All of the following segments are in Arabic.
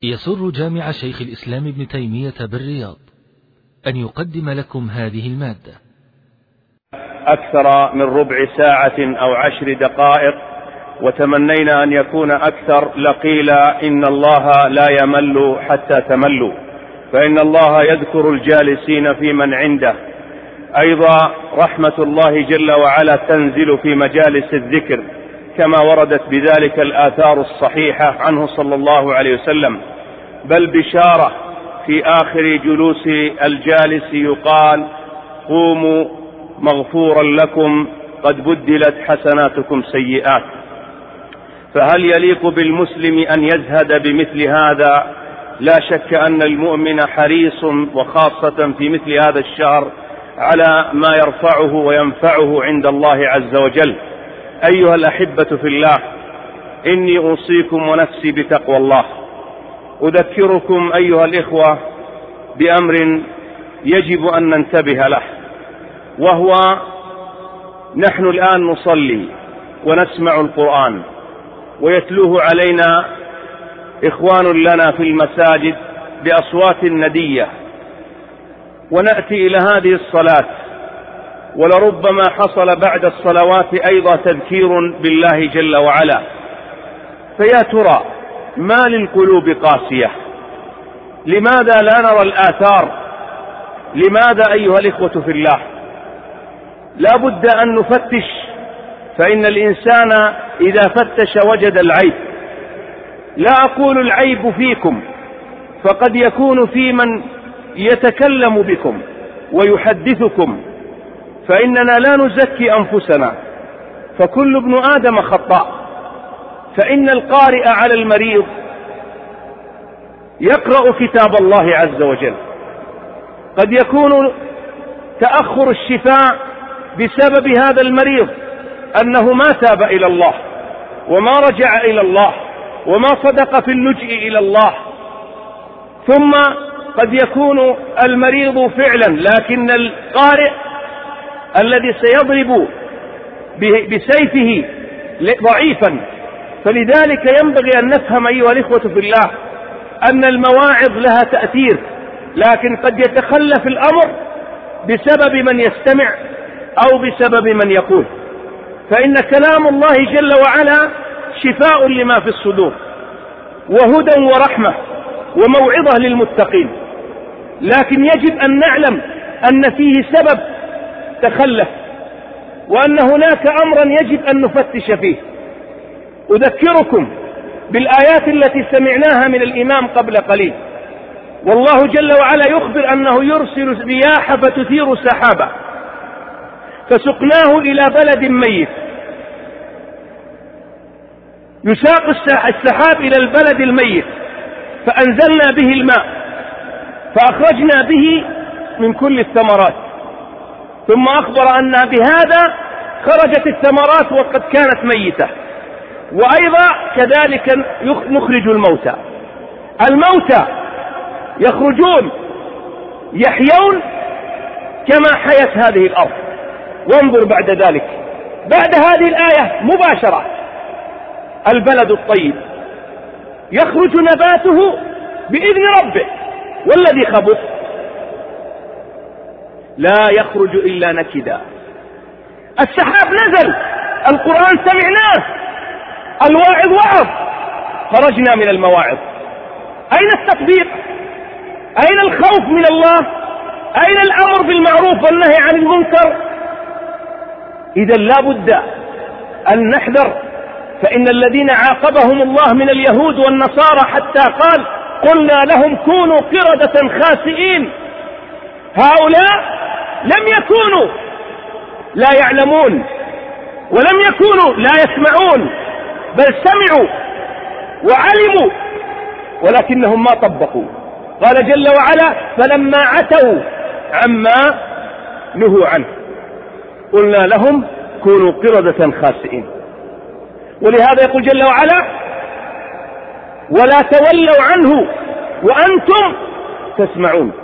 يسر جامع شيخ الإسلام ابن تيمية بالرياض أن يقدم لكم هذه المادة أكثر من ربع ساعة أو 10 دقائق، وتمنينا أن يكون أكثر، لقيل إن الله لا يمل حتى تملوا، فإن الله يذكر الجالسين في من عنده. أيضا رحمة الله جل وعلا تنزل في مجالس الذكر كما وردت بذلك الآثار الصحيحة عنه صلى الله عليه وسلم، بل بشارة في آخر جلوس الجالس يقال: قوموا مغفورا لكم قد بدلت حسناتكم سيئات. فهل يليق بالمسلم أن يزهد بمثل هذا؟ لا شك أن المؤمن حريص، وخاصة في مثل هذا الشهر، على ما يرفعه وينفعه عند الله عز وجل. أيها الأحبة في الله، إني أوصيكم ونفسي بتقوى الله. أذكركم أيها الإخوة بأمر يجب أن ننتبه له، وهو نحن الآن نصلي ونسمع القرآن ويتلوه علينا إخوان لنا في المساجد بأصوات ندية، ونأتي إلى هذه الصلاة ولربما حصل بعد الصلوات أيضا تذكير بالله جل وعلا. فيا ترى ما للقلوب قاسية؟ لماذا لا نرى الآثار؟ لماذا أيها الإخوة في الله؟ لا بد أن نفتش، فإن الإنسان إذا فتش وجد العيب. لا أقول العيب فيكم، فقد يكون في من يتكلم بكم ويحدثكم، فإننا لا نزكي أنفسنا، فكل ابن آدم خطاء. فإن القارئ على المريض يقرأ كتاب الله عز وجل، قد يكون تأخر الشفاء بسبب هذا المريض أنه ما تاب إلى الله وما رجع إلى الله وما صدق في اللجئ إلى الله. ثم قد يكون المريض فعلا، لكن القارئ الذي سيضرب بسيفه ضعيفا. فلذلك ينبغي أن نفهم أيها الإخوة في الله أن المواعظ لها تأثير، لكن قد يتخلف الأمر بسبب من يستمع أو بسبب من يقول. فإن كلام الله جل وعلا شفاء لما في الصدور وهدى ورحمة وموعظة للمتقين، لكن يجب أن نعلم أن فيه سبب تخلف، وأن هناك أمرا يجب أن نفتش فيه. أذكركم بالآيات التي سمعناها من الإمام قبل قليل، والله جل وعلا يخبر أنه يرسل الرياح فتثير سحابا فسقناه إلى بلد ميت. يساق السحاب إلى البلد الميت فأنزلنا به الماء فأخرجنا به من كل الثمرات، ثم أخبر أن بهذا خرجت الثمرات وقد كانت ميتة. وأيضا كذلك نخرج الموتى يخرجون يحيون كما حيت هذه الأرض. وانظر بعد ذلك، بعد هذه الآية مباشرة، البلد الطيب يخرج نباته بإذن ربه، والذي خبث لا يخرج إلا نكدا. السحاب نزل، القرآن سمعناه، الواعظ وعظ، خرجنا من المواعظ. أين التطبيق؟ أين الخوف من الله؟ أين الأمر بالمعروف والنهي عن المنكر؟ إذا لا بد أن نحذر، فإن الذين عاقبهم الله من اليهود والنصارى حتى قال: قلنا لهم كونوا قردة خاسئين. هؤلاء لم يكونوا لا يعلمون، ولم يكونوا لا يسمعون، بل سمعوا وعلموا ولكنهم ما طبقوا. قال جل وعلا: فلما عتوا عما نهوا عنه قلنا لهم كونوا قردة خاسئين. ولهذا يقول جل وعلا: ولا تولوا عنه وأنتم تسمعون.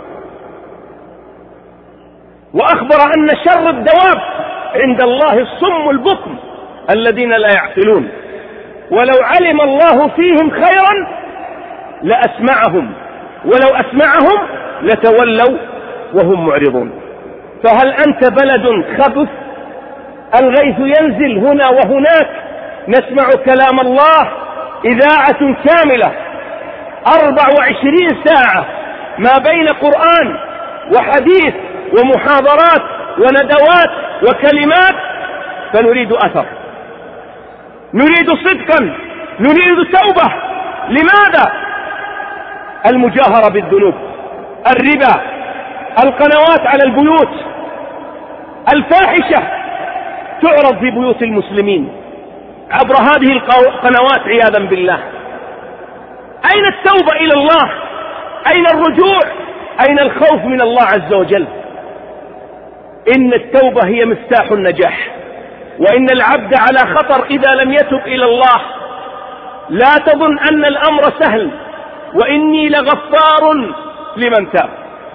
وأخبر أن شر الدواب عند الله الصم البكم الذين لا يعقلون، ولو علم الله فيهم خيرا لأسمعهم، ولو أسمعهم لتولوا وهم معرضون. فهل أنت بلد خبث الغيث ينزل هنا وهناك، نسمع كلام الله إذاعة كاملة 24 ساعة ما بين قرآن وحديث ومحاضرات وندوات وكلمات، فنريد أثر، نريد صدقا، نريد توبة. لماذا؟ المجاهرة بالذنوب، الربا، القنوات على البيوت، الفاحشة تعرض في بيوت المسلمين عبر هذه القنوات عياذا بالله. أين التوبة إلى الله؟ أين الرجوع؟ أين الخوف من الله عز وجل؟ إن التوبة هي مفتاح النجاح، وإن العبد على خطر إذا لم يتب إلى الله. لا تظن أن الأمر سهل، وإني لغفار لمن تاب.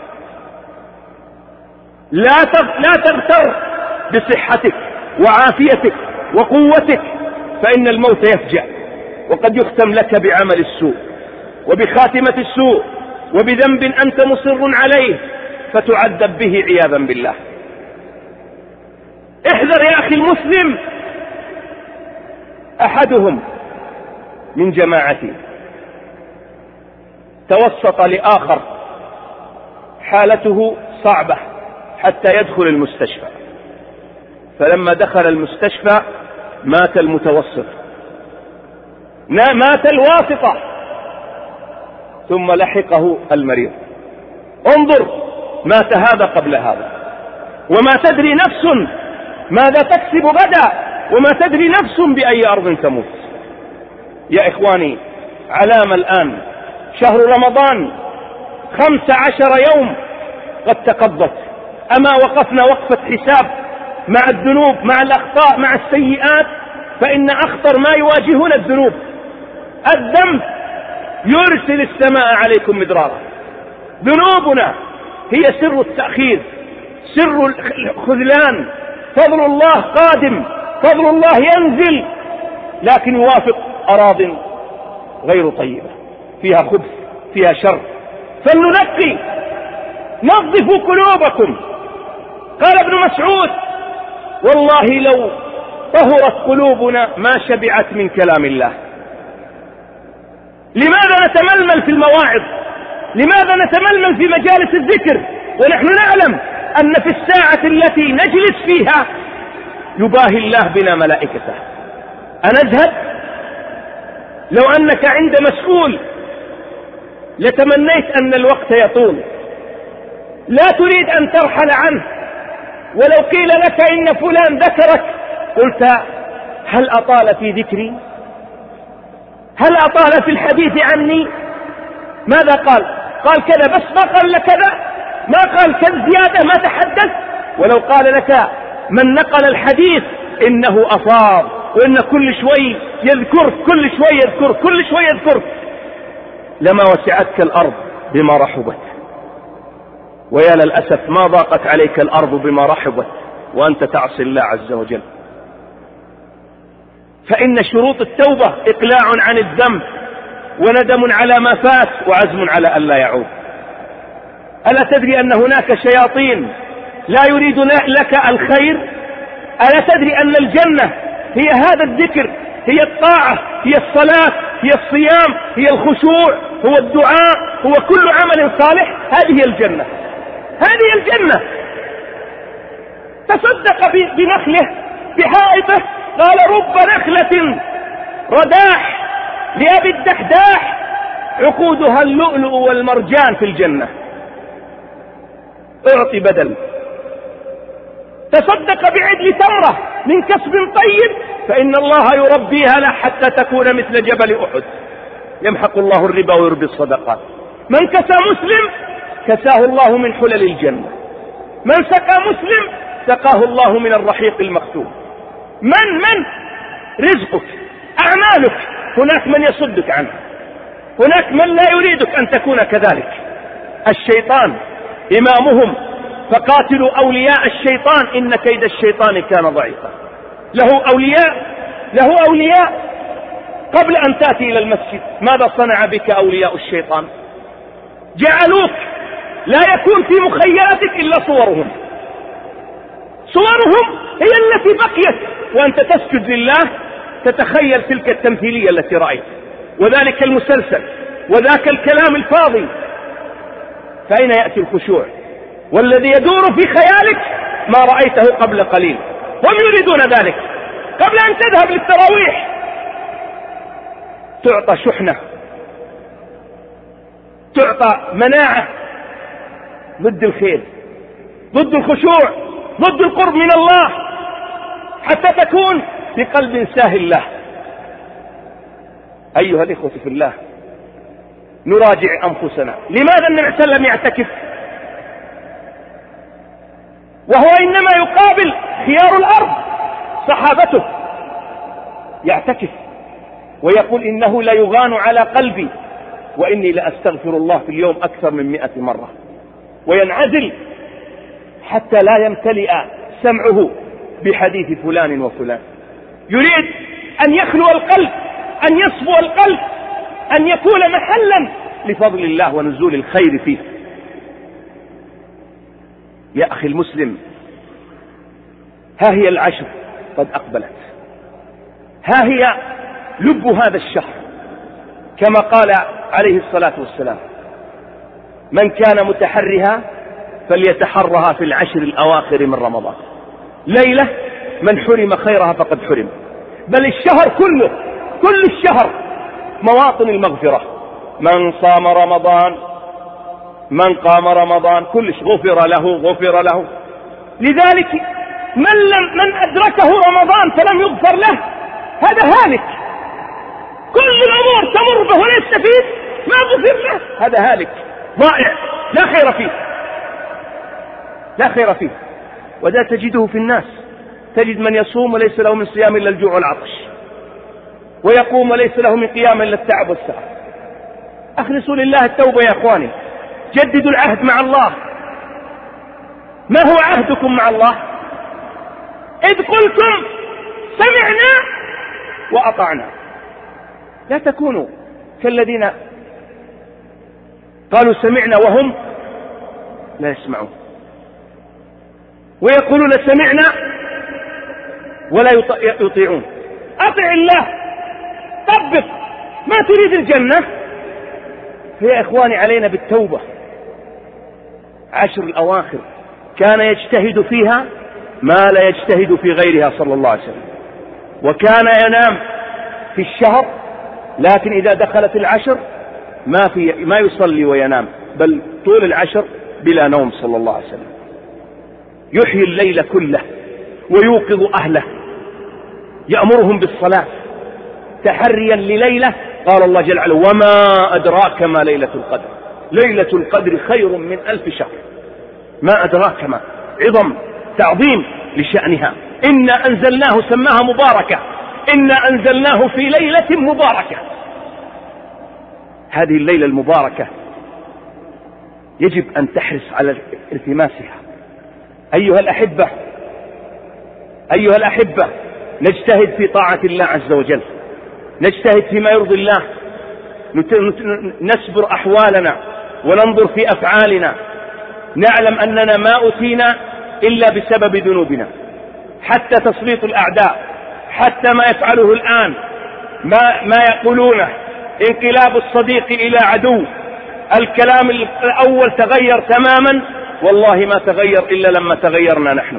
لا تغتر بصحتك وعافيتك وقوتك، فإن الموت يفجأ، وقد يختم لك بعمل السوء وبخاتمة السوء وبذنب أنت مصر عليه فتعذب به عياذا بالله. احذر يا أخي المسلم. أحدهم من جماعتي توسط لآخر حالته صعبة حتى يدخل المستشفى، فلما دخل المستشفى مات المتوسط، مات الواسطة، ثم لحقه المريض. انظر، مات هذا قبل هذا، وما تدري نفس ماذا تكسب غدا، وما تدري نفس بأي أرض تموت. يا إخواني، علام الآن شهر رمضان 15 يوم قد تقضت، أما وقفنا وقفة حساب مع الذنوب، مع الأخطاء، مع السيئات، فإن أخطر ما يواجهنا الذنوب. الذنب يرسل السماء عليكم مدرارا. ذنوبنا هي سر التأخير، سر الخذلان. فضل الله قادم، فضل الله ينزل، لكن يوافق أراض غير طيبة فيها خبث، فيها شر. فلننقي، نظفوا قلوبكم. قال ابن مسعود: والله لو طهرت قلوبنا ما شبعت من كلام الله. لماذا نتململ في المواعظ؟ لماذا نتململ في مجالس الذكر ونحن نعلم أن في الساعة التي نجلس فيها يباهي الله بنا ملائكته؟ أنزهد؟ لو أنك عند مسؤول لتمنيت أن الوقت يطول، لا تريد أن ترحل عنه، ولو قيل لك إن فلان ذكرك قلت: هل أطال في ذكري؟ هل أطال في الحديث عني؟ ماذا قال؟ قال كذا، بس ما قال لك كذا، ما قال كذا زيادة، ما تحدث. ولو قال لك من نقل الحديث إنه أفاض، وإن كل شوي يذكر، كل شوي يذكر، كل شوي يذكر، لما وسعتك الأرض بما رحبت. ويا للأسف ما ضاقت عليك الأرض بما رحبت وأنت تعصي الله عز وجل. فإن شروط التوبة إقلاع عن الذنب، وندم على ما فات، وعزم على ألا يعود. ألا تدري أن هناك شياطين لا يريد لك الخير؟ ألا تدري أن الجنة هي هذا الذكر، هي الطاعة، هي الصلاة، هي الصيام، هي الخشوع، هو الدعاء، هو كل عمل صالح؟ هذه الجنة، هذه الجنة. تصدق بنخله، بحائطه، قال: رب نخلة رداح لأبي الدحداح عقودها اللؤلؤ والمرجان في الجنة. اعطي بدل. تصدق بعدل تمرة من كسب طيب، فإن الله يربيها له حتى تكون مثل جبل أحد. يمحق الله الربا ويربي الصدقات. من كسى مسلم كساه الله من حلل الجنة. من سقى مسلم سقاه الله من الرحيق المختوم. من رزقك، أعمالك، هناك من يصدك عنه، هناك من لا يريدك أن تكون كذلك. الشيطان إمامهم، فقاتلوا أولياء الشيطان إن كيد الشيطان كان ضعيفا. له أولياء، له أولياء. قبل أن تأتي إلى المسجد ماذا صنع بك أولياء الشيطان؟ جعلوك لا يكون في مخيلتك إلا صورهم هي التي بقيت، وأنت تسجد لله تتخيل تلك التمثيلية التي رأيت، وذلك المسلسل، وذاك الكلام الفاضي. فأين يأتي الخشوع؟ والذي يدور في خيالك ما رأيته قبل قليل. هم يريدون ذلك قبل أن تذهب للتراويح تعطى شحنة، تعطى مناعة ضد الخير، ضد الخشوع، ضد القرب من الله، حتى تكون بقلب ساهل له. أيها الإخوة في الله، نراجع أنفسنا. لماذا النبي صلى الله عليه وسلم يعتكف وهو إنما يقابل خيار الأرض صحابته؟ يعتكف ويقول إنه لا يغان على قلبي وإني لأستغفر الله في اليوم أكثر من 100 مرة، وينعزل حتى لا يمتلئ سمعه بحديث فلان وفلان. يريد أن يخلو القلب، أن يصفو القلب، أن يكون محلا لفضل الله ونزول الخير فيه. يا أخي المسلم، ها هي العشر قد أقبلت، ها هي لب هذا الشهر، كما قال عليه الصلاة والسلام: من كان متحرها فليتحرها في العشر الأواخر من رمضان. ليلة من حرم خيرها فقد حرم، بل الشهر كله، كل الشهر مواطن المغفرة. من صام رمضان، من قام رمضان، كلش غفر له. لذلك من أدركه رمضان فلم يغفر له هذا هالك، كل الأمور تمر به ولا يستفيد، ما غفر له، هذا هالك ضائع لا خير فيه. وذا تجده في الناس، تجد من يصوم وليس له من صيام إلا الجوع والعطش، ويقوم وليس له من قيام إلا التعب والسهر. أخلصوا لله التوبة يا أخواني، جددوا العهد مع الله. ما هو عهدكم مع الله؟ إذ قلتم سمعنا وأطعنا. لا تكونوا كالذين قالوا سمعنا وهم لا يسمعون، ويقولون سمعنا ولا يطيعون. أطع الله، طبق، ما تريد الجنة. فيا إخواني علينا بالتوبة. عشر الأواخر كان يجتهد فيها ما لا يجتهد في غيرها صلى الله عليه وسلم، وكان ينام في الشهر، لكن إذا دخلت العشر ما يصلي وينام، بل طول العشر بلا نوم صلى الله عليه وسلم. يحيي الليل كله ويوقظ أهله، يأمرهم بالصلاة تحريا لليلة. قال الله جل وعلا: وما أدراك ما ليلة القدر، ليلة القدر خير من 1000 شهر. ما أدراك، ما عظم تعظيم لشأنها. إنا أنزلناه، سماها مباركة، إنا أنزلناه في ليلة مباركة. هذه الليلة المباركة يجب أن تحرص على التماسها. أيها الأحبة، نجتهد في طاعة الله عز وجل، نجتهد فيما يرضي الله، نسبر أحوالنا وننظر في أفعالنا، نعلم أننا ما أتينا إلا بسبب ذنوبنا. حتى تسليط الأعداء، حتى ما يفعله الآن، ما يقولونه، انقلاب الصديق إلى عدو، الكلام الأول تغير تماما، والله ما تغير إلا لما تغيرنا نحن.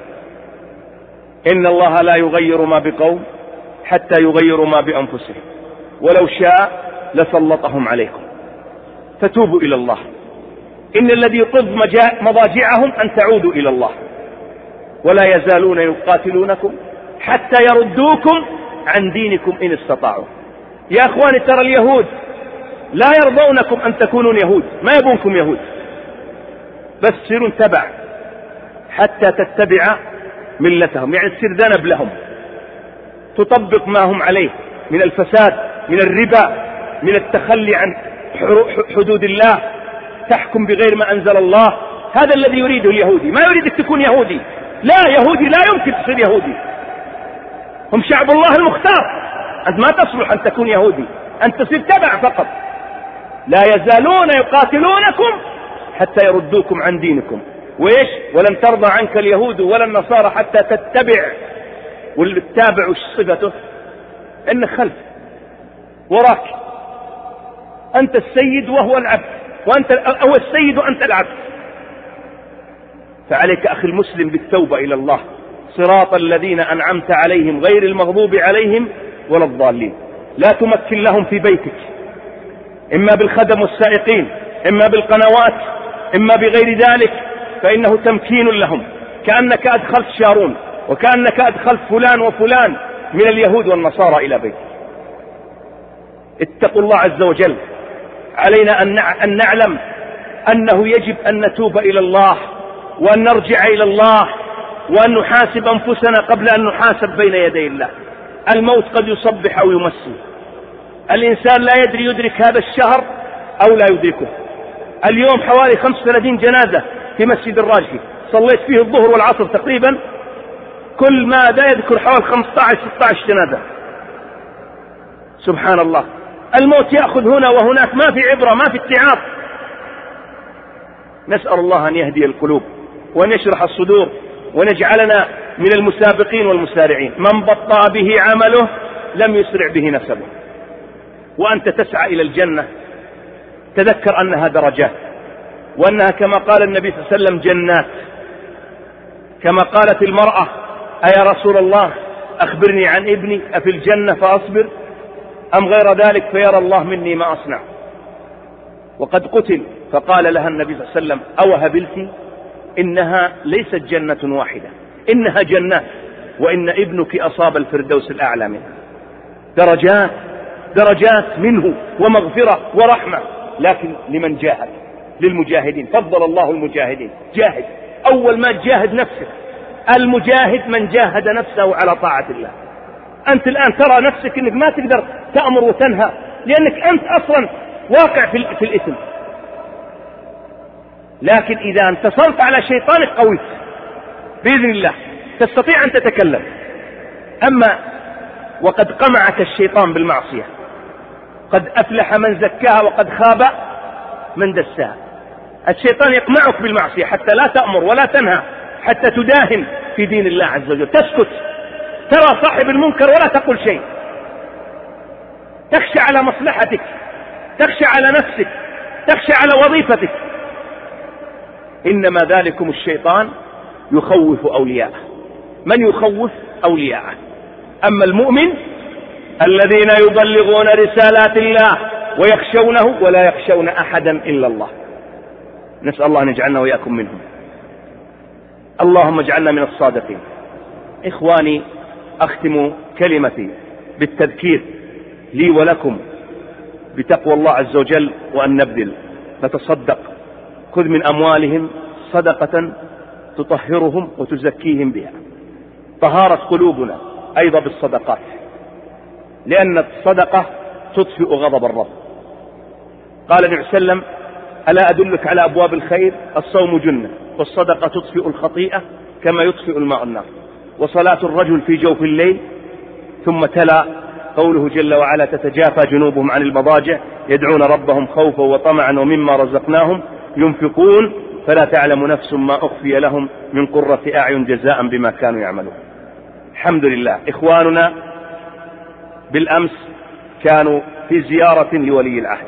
إن الله لا يغير ما بقوم حتى يغيروا ما بأنفسهم، ولو شاء لسلطهم عليكم. فتوبوا إلى الله. إن الذي يقض مضاجعهم أن تعودوا إلى الله، ولا يزالون يقاتلونكم حتى يردوكم عن دينكم إن استطاعوا. يا أخواني، ترى اليهود لا يرضونكم أن تكونوا يهود، ما يبونكم يهود، بس تصيرون تبع حتى تتبع ملتهم، يعني تصير ذنب لهم، تطبق ما هم عليه من الفساد، من الربا، من التخلي عن حدود الله، تحكم بغير ما أنزل الله. هذا الذي يريده اليهودي. ما يريدك تكون يهودي، لا، يهودي لا يمكن تصير يهودي. هم شعب الله المختار، أنت ما تصلح أن تكون يهودي، أنت تصير تبع فقط. لا يزالون يقاتلونكم حتى يردوكم عن دينكم. وإيش؟ ولن ترضى عنك اليهود ولا النصارى حتى تتبع. واللي تتابع وش صفته؟ إنك خلف وراك، أنت السيد وهو العبد، وأنت أو السيد وأنت العبد. فعليك أخي المسلم بالتوبة إلى الله، صراط الذين أنعمت عليهم غير المغضوب عليهم ولا الضالين. لا تمكن لهم في بيتك، إما بالخدم والسائقين، إما بالقنوات، إما بغير ذلك، فإنه تمكين لهم، كأنك أدخلت شارون وكأنك أدخلت فلان وفلان من اليهود والنصارى إلى بيتك. اتقوا الله عز وجل. علينا أن نعلم أنه يجب أن نتوب إلى الله وأن نرجع إلى الله وأن نحاسب أنفسنا قبل أن نحاسب بين يدي الله. الموت قد يصبح أو يمسي. الإنسان لا يدري يدرك هذا الشهر أو لا يدركه. اليوم حوالي 35 جنازة في مسجد الراجحي، صليت فيه الظهر والعصر تقريبا، كل ما دا يذكر حوالي 15-16 جنازة. سبحان الله، الموت يأخذ هنا وهناك، ما في عبرة، ما في اتعاظ. نسأل الله أن يهدي القلوب وأن يشرح الصدور ونجعلنا من المسابقين والمسارعين. من بطأ به عمله لم يسرع به نسبه. وأنت تسعى إلى الجنة تذكر أنها درجات، وأنها كما قال النبي صلى الله عليه وسلم جنات. كما قالت المرأة: أيا رسول الله أخبرني عن ابني أفي الجنة فأصبر أم غير ذلك فيرى الله مني ما أصنع. وقد قتل، فقال لها النبي صلى الله عليه وسلم: أو هبلتي؟ إنها ليست جنة واحدة، إنها جنات، وإن ابنك أصاب الفردوس الأعلى منها. درجات درجات منه ومغفرة ورحمة، لكن لمن جاهد، للمجاهدين. فضل الله المجاهدين. جاهد، أول ما تجاهد نفسك. المجاهد من جاهد نفسه على طاعة الله. أنت الآن ترى نفسك أنك ما تقدر تأمر وتنهى، لأنك أنت أصلا واقع في الإثم. لكن إذا انتصرت على شيطانك قويت بإذن الله، تستطيع أن تتكلم. أما وقد قمعك الشيطان بالمعصية، قد أفلح من زكاها وقد خاب من دساها. الشيطان يقمعك بالمعصية حتى لا تأمر ولا تنهى، حتى تداهن في دين الله عز وجل، تسكت، ترى صاحب المنكر ولا تقول شيء، تخشى على مصلحتك، تخشى على نفسك، تخشى على وظيفتك. إنما ذلكم الشيطان يخوف أولياءه. من يخوف أولياءه؟ أما المؤمن الذين يبلغون رسالات الله ويخشونه ولا يخشون أحدا إلا الله. نسأل الله أن يجعلنا وإياكم منهم. اللهم اجعلنا من الصادقين. إخواني، أختم كلمتي بالتذكير لي ولكم بتقوى الله عز وجل، وأن نبذل، نتصدق. خذ من أموالهم صدقة تطهرهم وتزكيهم بها. طهارة قلوبنا أيضا بالصدقات، لأن الصدقة تطفئ غضب الرب. قال النبي صلى الله عليه وسلم: ألا أدلك على أبواب الخير؟ الصوم جنة، والصدقة تطفئ الخطيئة كما يطفئ الماء النار، وصلاة الرجل في جوف الليل. ثم تلا قوله جل وعلا: تتجافى جنوبهم عن المضاجع يدعون ربهم خوفا وطمعا ومما رزقناهم ينفقون فلا تعلم نفس ما أخفي لهم من قرة أعين جزاء بما كانوا يعملون. الحمد لله. إخواننا بالأمس كانوا في زيارة لولي العهد،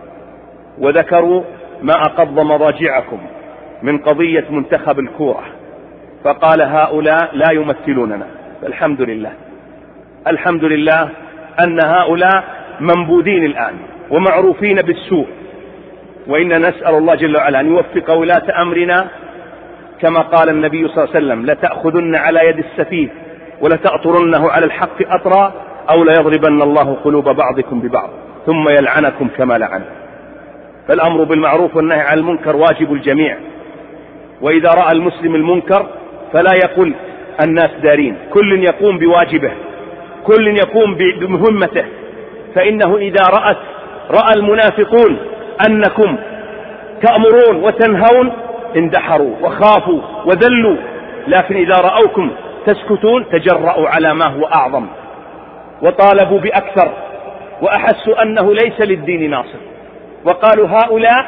وذكروا ما أقض مضاجعكم من قضية منتخب الكورة، فقال: هؤلاء لا يمثلوننا. الحمد لله، الحمد لله أن هؤلاء منبوذين الآن ومعروفين بالسوء، وإن نسأل الله جل وعلا أن يوفق ولاة أمرنا، كما قال النبي صلى الله عليه وسلم: لتأخذن على يد السفيه ولتأطرنه على الحق أطرا، أو ليضربن الله قلوب بعضكم ببعض ثم يلعنكم كما لعن. فالأمر بالمعروف والنهي عن المنكر واجب الجميع، وإذا رأى المسلم المنكر فلا يقول الناس دارين، كل يقوم بواجبه، كل يقوم بمهمته. فإنه إذا رأى المنافقون أنكم تأمرون وتنهون اندحروا وخافوا وذلوا، لكن إذا رأوكم تسكتون تجرأوا على ما هو أعظم. وطالبوا بأكثر، وأحسوا أنه ليس للدين ناصر، وقالوا هؤلاء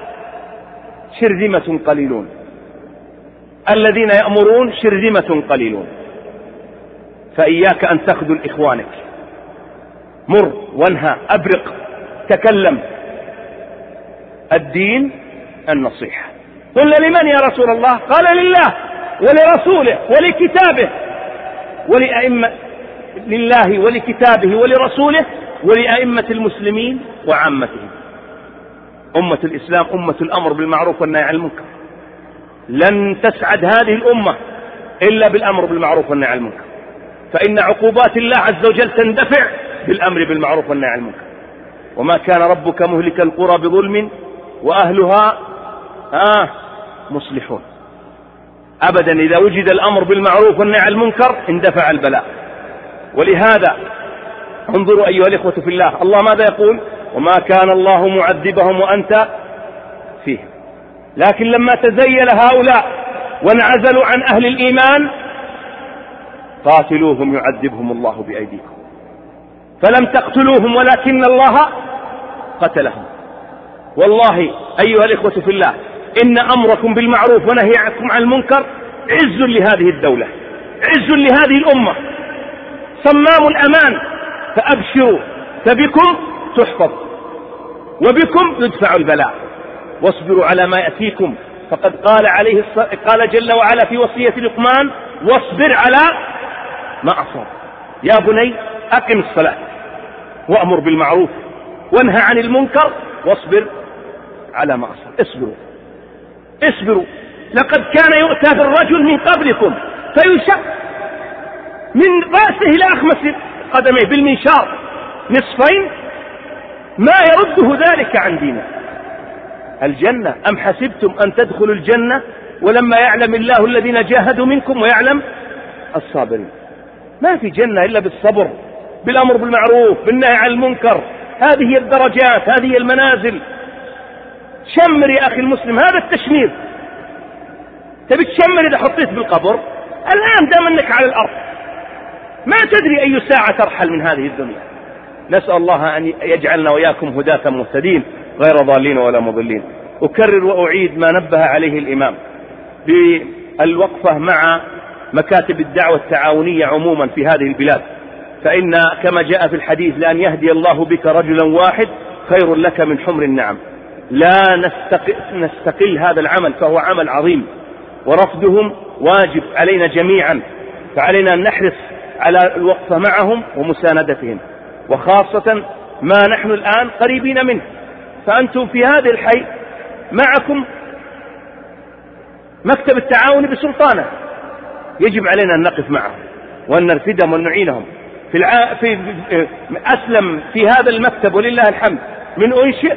شرذمة قليلون، الذين يأمرون شرذمة قليلون. فإياك أن تخذل إخوانك، مر وانهى، أبرق، تكلم. الدين النصيحة. قلنا لمن يا رسول الله؟ قال لله ولرسوله ولكتابه ولأئمة، لله ولكتابه ولرسوله ولأئمة المسلمين وعامتهم. أمة الإسلام أمة الأمر بالمعروف والنهي عن المنكر، لن تسعد هذه الأمة إلا بالأمر بالمعروف والنهي عن المنكر، فإن عقوبات الله عز وجل تندفع بالأمر بالمعروف والنهي عن المنكر. وما كان ربك مهلك القرى بظلم وأهلها مصلحون. أبدا إذا وجد الأمر بالمعروف والنهي عن المنكر اندفع البلاء. ولهذا انظروا أيها الإخوة في الله، الله ماذا يقول؟ وما كان الله معذبهم وأنت فيهم. لكن لما تزيل هؤلاء وانعزلوا عن أهل الإيمان قاتلوهم يعذبهم الله بأيديكم. فلم تقتلوهم ولكن الله قتلهم. والله أيها الإخوة في الله إن أمركم بالمعروف ونهيكم عن المنكر عز لهذه الدولة، عز لهذه الأمة، صمام الأمان. فأبشروا، فبكم تحفظ وبكم يدفع البلاء. واصبروا على ما يأتيكم، فقد قال جل وعلا في وصية لقمان: واصبر على ما أصاب. يا بني أقم الصلاة وأمر بالمعروف وانهى عن المنكر واصبر على ما أصاب. اصبروا. لقد كان يؤتى بالرجل من قبلكم فيشق من رأسه إلى أخمص قدميه بالمنشار نصفين، ما يرده ذلك عن دينه. الجنة أم حسبتم أن تدخلوا الجنة ولما يعلم الله الذين جاهدوا منكم ويعلم الصابرين. ما في جنة إلا بالصبر، بالأمر بالمعروف، بالنهي عن المنكر. هذه هي الدرجات، هذه هي المنازل. شمر يا أخي المسلم، هذا التشمير. تبي تشمر إذا حطيت بالقبر الآن دام أنك على الأرض، ما تدري أي ساعة ترحل من هذه الدنيا. نسأل الله أن يجعلنا وإياكم هداة مهتدين غير ضالين ولا مضلين. أكرر وأعيد ما نبه عليه الإمام بالوقفة مع مكاتب الدعوة التعاونية عموما في هذه البلاد، فإن كما جاء في الحديث: لأن يهدي الله بك رجلا واحد خير لك من حمر النعم. لا نستقل هذا العمل، فهو عمل عظيم، ورفضهم واجب علينا جميعا. فعلينا أن نحرص على الوقفة معهم ومساندتهم، وخاصة ما نحن الآن قريبين منه. فأنتم في هذا الحي معكم مكتب التعاون بسلطانه، يجب علينا أن نقف معهم وأن نرفدهم وأن نعينهم. في أسلم في هذا المكتب ولله الحمد من أنشئ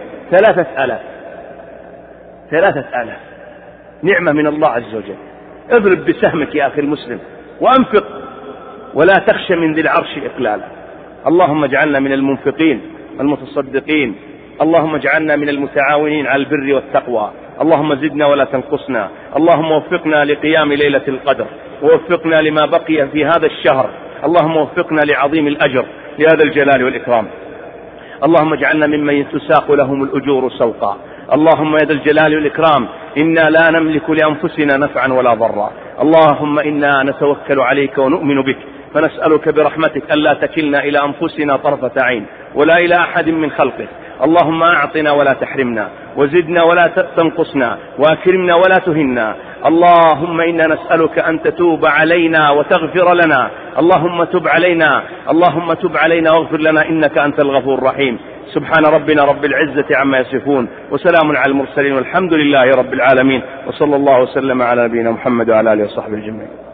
3000 نعمة من الله عز وجل. اضرب بسهمك يا أخي المسلم وأنفق ولا تخشى من ذي العرش إقلالا. اللهم اجعلنا من المنفقين المتصدقين، اللهم اجعلنا من المتعاونين على البر والتقوى، اللهم زدنا ولا تنقصنا، اللهم وفقنا لقيام ليلة القدر، ووفقنا لما بقي في هذا الشهر، اللهم وفقنا لعظيم الأجر يا ذا الجلال والإكرام. اللهم اجعلنا ممن تساق لهم الأجور سوقا. اللهم يا ذا الجلال والإكرام إنا لا نملك لأنفسنا نفعا ولا ضرا، اللهم إنا نتوكل عليك ونؤمن بك، فنسألك برحمتك ألا تكلنا إلى أنفسنا طرفة عين ولا إلى أحد من خلقك. اللهم أعطنا ولا تحرمنا، وزدنا ولا تنقصنا، وأكرمنا ولا تهنا. اللهم إنا نسألك أن تتوب علينا وتغفر لنا. اللهم تب علينا، اللهم تب علينا واغفر لنا إنك أنت الغفور الرحيم. سبحان ربنا رب العزة عما يصفون، وسلام على المرسلين، والحمد لله رب العالمين، وصلى الله وسلم على نبينا محمد وعلى آله وصحبه أجمعين.